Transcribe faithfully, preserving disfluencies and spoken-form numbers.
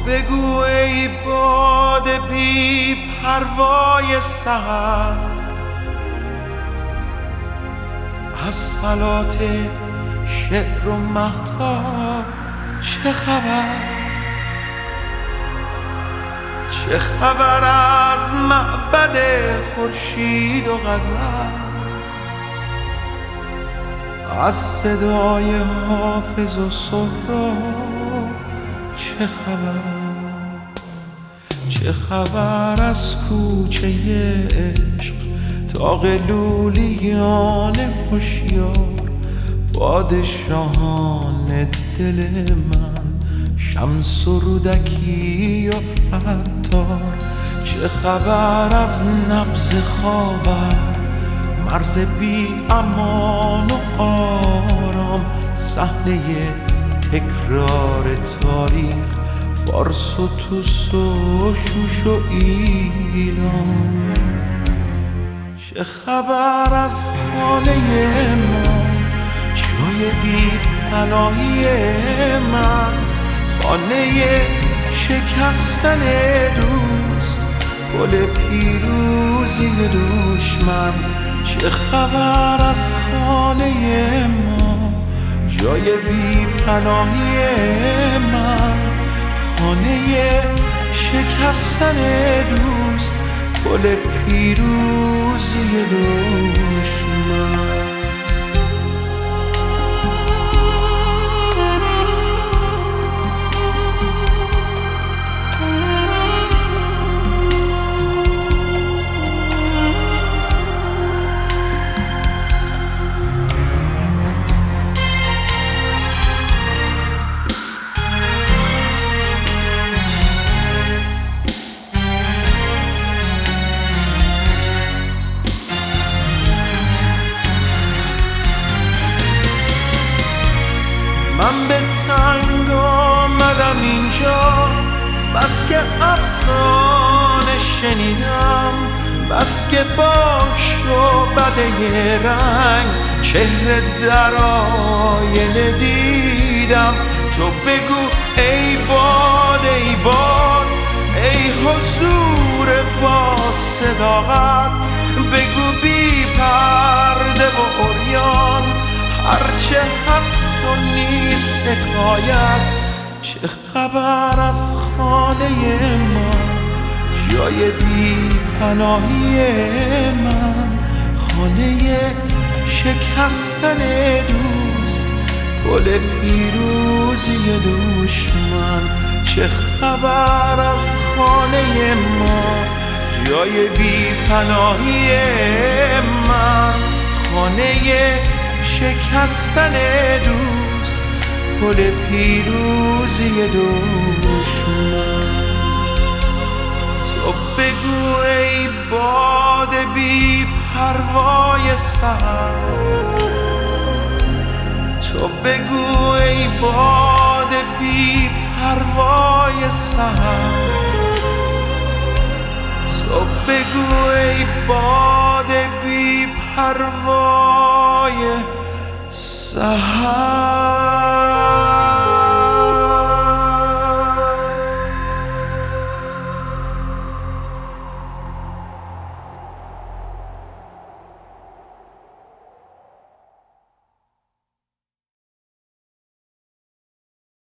بگو ای باد بی پروای سحر، از فلات شعر و مهتاب چه خبر؟ چه خبر از معبد خورشید و غزل، از صدای حافظ و سهراب چه خبر؟ چه خبر از کوچه عشق تا لولیان هوشیار، پادشاهان دل من، شمس و رودکی و عطار. چه خبر از نبض خاور، مرز بی امان و آرام، صحنه تکرار تاریخ، فارس و توس و شوش و ایران. چه خبر از خانه ما، جای بی پناهی من، خانه شکستن دوست، گل پیروزی دشمن. چه خبر از خانه ما، جای بی پناهی من، خانه شکستن دوست، گل پیروزی دشمن. من به تنگ آمدم اینجا، بس که افسانه شنیدم، بس که باش و بده رنگ چهره در آینه دیدم. تو بگو ای باد ای باد، ای حضور با صداقت، بگو بی پرده و عریان، هرچه هست و نیست حکایت. چه خبر از خانه ما، جای بی پناهی من، خانه شکستن دوست، گل پیروزی دشمن. چه خبر از خانه ما، جای بی پناهی من، خانه شکستن دوست، گل پیروزی دشمن. تو بگو ای باد بی پروای سحر، تو بگو ای باد بی پروای سحر، تو بگو ای باد بی پروای سحر.